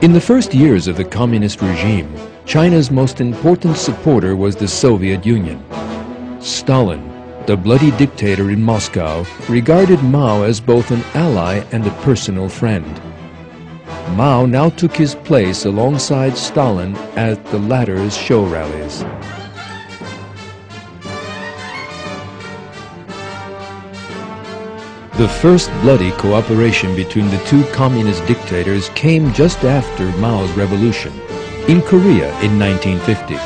In the first years of the communist regime, China's most important supporter was the Soviet Union. Stalin, the bloody dictator in Moscow, regarded Mao as both an ally and a personal friend. Mao now took his place alongside Stalin at the latter's show rallies. The first bloody cooperation between the two communist dictators came just after Mao's revolution, in Korea in 1950.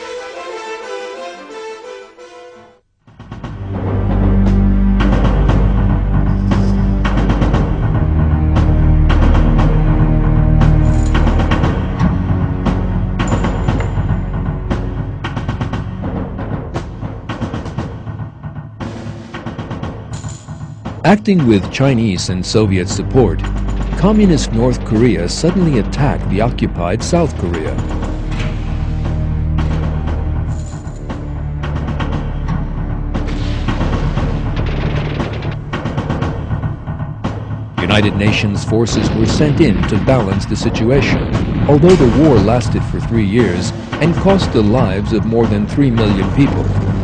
Acting with Chinese and Soviet support, Communist North Korea suddenly attacked the occupied South Korea. United Nations forces were sent in to balance the situation, although the war lasted for 3 years and cost the lives of more than 3 million people.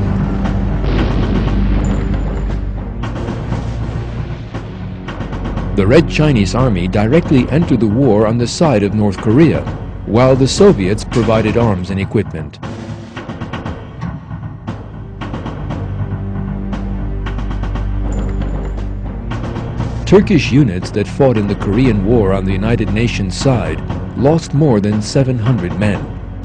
The Red Chinese Army directly entered the war on the side of North Korea, while the Soviets provided arms and equipment. Turkish units that fought in the Korean War on the United Nations side lost more than 700 men.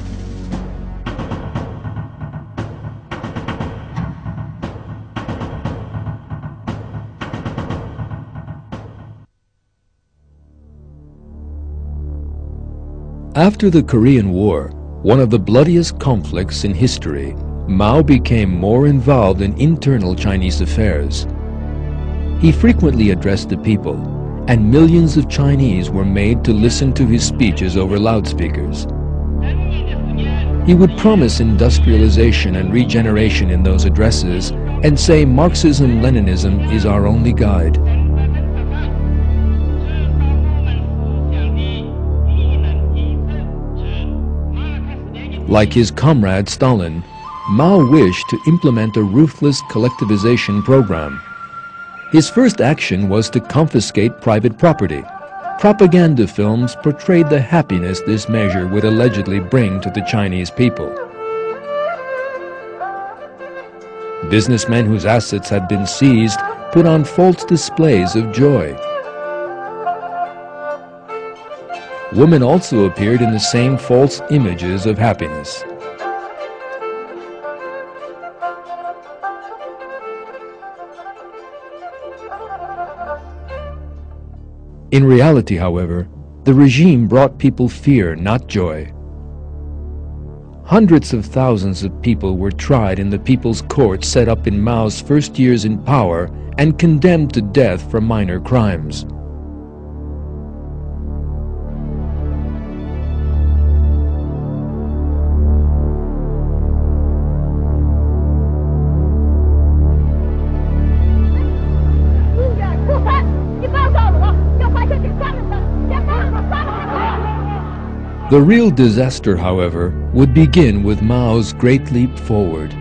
After the Korean War, one of the bloodiest conflicts in history, Mao became more involved in internal Chinese affairs. He frequently addressed the people, and millions of Chinese were made to listen to his speeches over loudspeakers. He would promise industrialization and regeneration in those addresses and say Marxism-Leninism is our only guide. Like his comrade Stalin, Mao wished to implement a ruthless collectivization program. His first action was to confiscate private property. Propaganda films portrayed the happiness this measure would allegedly bring to the Chinese people. Businessmen whose assets had been seized put on false displays of joy. Women also appeared in the same false images of happiness. In reality, however, the regime brought people fear, not joy. Hundreds of thousands of people were tried in the People's Court set up in Mao's first years in power and condemned to death for minor crimes. The real disaster, however, would begin with Mao's Great Leap Forward.